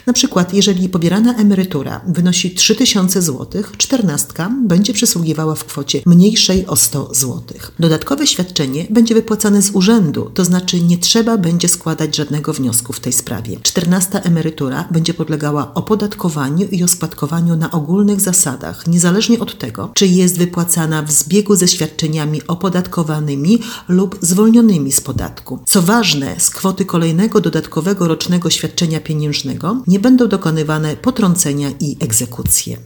Na przykład, jeżeli pobierana emerytura wynosi 3000 zł, 14 będzie przysługiwała w kwocie mniejszej o 100 zł. Dodatkowe świadczenie będzie wypłacane z urzędu, to znaczy nie trzeba będzie składać żadnego wniosku w tej sprawie. 14 emerytura będzie podlegała opodatkowaniu i oskładkowaniu na ogólnych zasadach, niezależnie od tego, czy jest wypłacana w zbiegu ze świadczeniami opodatkowanymi lub zwolnionymi z podatku. Co ważne, z kwoty kolejnego dodatkowego rocznego świadczenia pieniężnego nie będą dokonywane potrącenia i egzekucje.